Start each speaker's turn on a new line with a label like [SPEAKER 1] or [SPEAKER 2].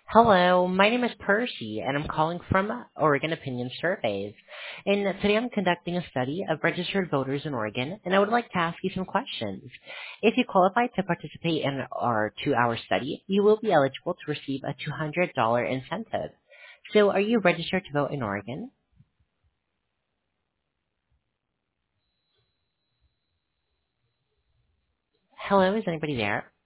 [SPEAKER 1] Hello, my name is Percy, and I'm calling from Oregon Opinion Surveys. And today I'm conducting a study of registered voters in Oregon, and I would like to ask you some questions. If you qualify to participate in our 2-hour study, you will be eligible to receive a $200 incentive. So are you registered to vote in Oregon? Hello, is anybody there?